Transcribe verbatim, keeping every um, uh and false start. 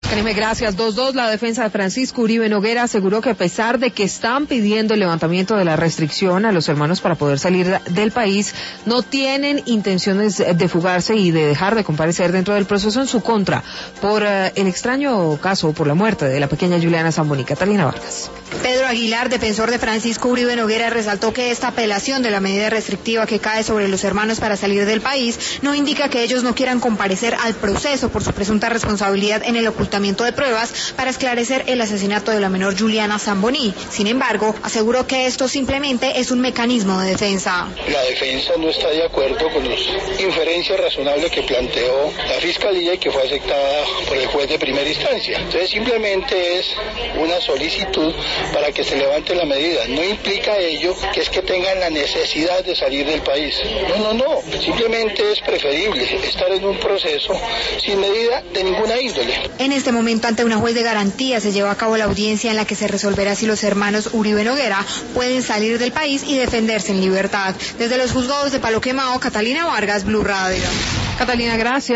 Karime, gracias. dos dos, la defensa de Francisco Uribe Noguera aseguró que a pesar de que están pidiendo el levantamiento de la restricción a los hermanos para poder salir del país, no tienen intenciones de fugarse y de dejar de comparecer dentro del proceso en su contra por uh, el extraño caso, por la muerte de la pequeña Juliana Zamboni. Catalina Vargas. Pedro Aguilar, defensor de Francisco Uribe Noguera, resaltó que esta apelación de la medida restrictiva que cae sobre los hermanos para salir del país no indica que ellos no quieran comparecer al proceso por su presunta responsabilidad en el ocultamiento de pruebas para esclarecer el asesinato de la menor Juliana Zamboni. Sin embargo, aseguró que esto simplemente es un mecanismo de defensa. La defensa no está de acuerdo con las inferencias razonables que planteó la Fiscalía y que fue aceptada por el juez de primera instancia. Entonces simplemente es una solicitud para que se levante la medida. No implica ello que es que tengan la necesidad de salir del país. No, no, no. Simplemente es preferible estar en un proceso sin medida de ninguna índole. En este momento, ante una juez de garantía, se lleva a cabo la audiencia en la que se resolverá si los hermanos Uribe Noguera pueden salir del país y defenderse en libertad. Desde los juzgados de Palo Quemado, Catalina Vargas, Blue Radio. Catalina, gracias.